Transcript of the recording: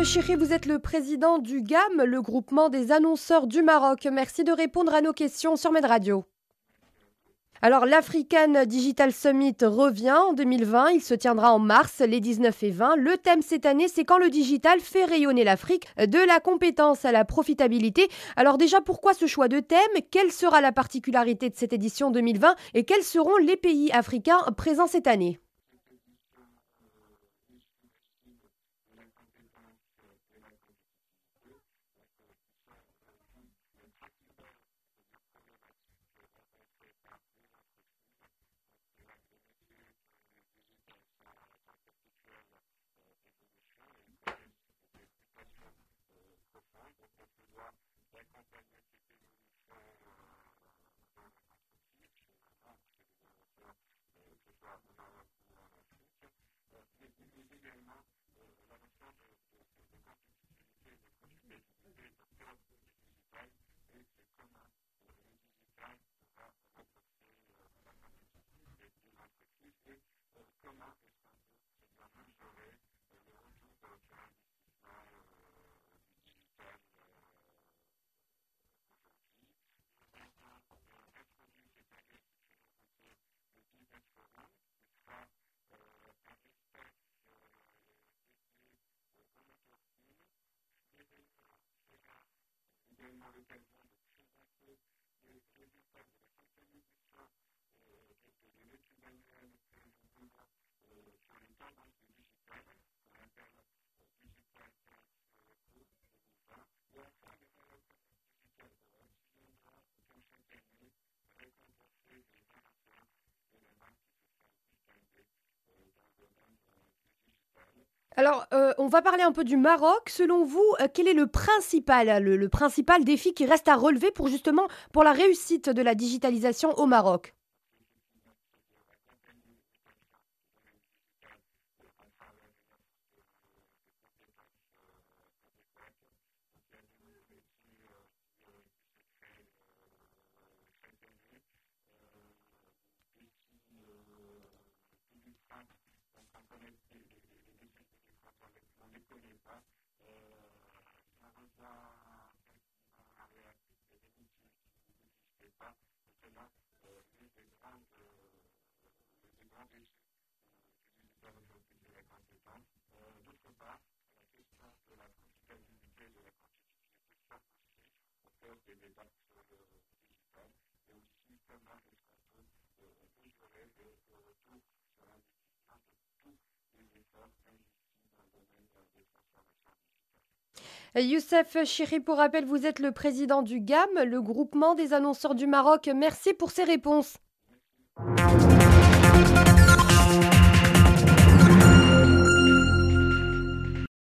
Chiri, vous êtes le président du GAM, le groupement des annonceurs du Maroc. Merci de répondre à nos questions sur Med Radio. Alors, l'African Digital Summit revient en 2020. Il se tiendra en mars, les 19 et 20. Le thème cette année, c'est quand le digital fait rayonner l'Afrique, de la compétence à la profitabilité. Alors déjà, pourquoi ce choix de thème? Quelle sera la particularité de cette édition 2020? Et quels seront les pays africains présents cette année? Alors, on va parler un peu du Maroc. Selon vous, quel est le principal défi qui reste à relever pour justement pour la réussite de la digitalisation au Maroc? Youssef Chiri, pour rappel, vous êtes le président du GAM, le groupement des annonceurs du Maroc. Merci pour ces réponses.